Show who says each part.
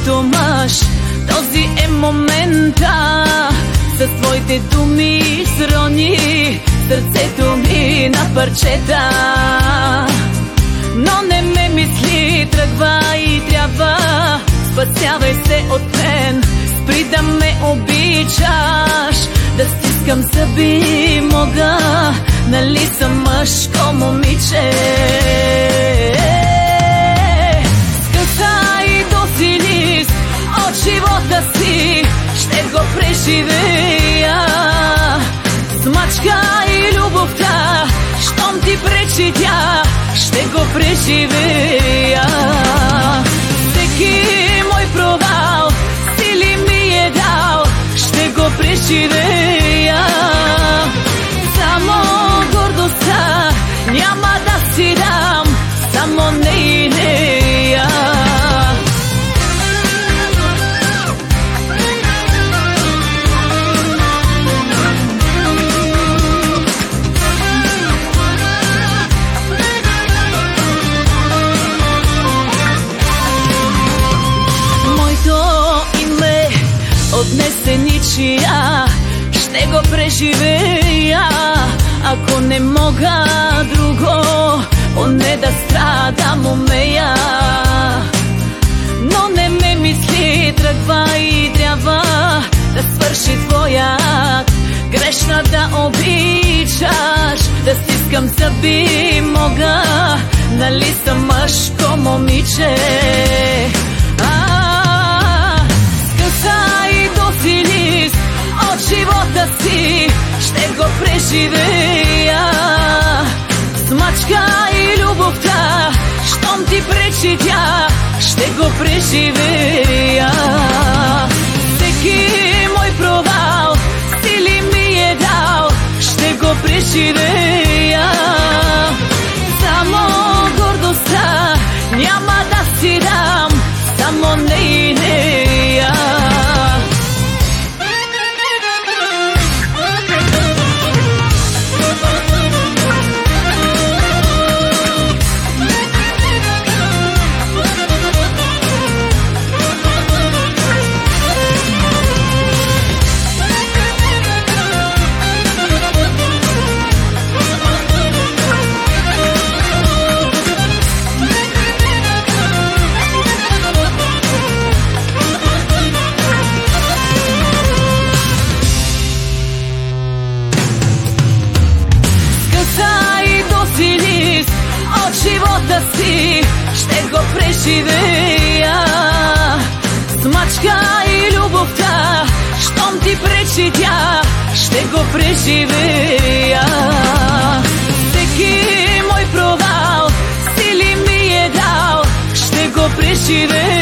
Speaker 1: моето мъж, този е момента. С твоите думи срони сърцето ми на парчета. Но не ме мисли, тръгва и трябва. Спасявай се от мен, спри да ме обичаш. Да стискам зъби мога, нали съм мъжко момиче. Скъса и досилис от живота си, ще го преживея. Смачка и любовта, щом ти пречи тя, ще го преживея. Всеки мой провал сили ми е дал, ще го преживея. Само гордостта няма да си дам, само нейния. Отнесе ничия, ще го преживея. Ако не мога друго, поне да страдам умея. Но не ме мисли, тръгва и трябва да свърши твоят. Грешна да обичаш, да стискам зъби мога, нали съм мъжко момиче. От живота си ще го преживея. Смачка и любовта, щом ти пречи тя, ще го преживея. Всеки мой провал сили ми е дал, ще го преживея. Само гордостта няма да си дам, само нейния. От живота си ще го преживея. Смачка и любовта, щом ти пречи тя, ще го преживея. Всеки мой провал сили ми е дал, ще го преживея.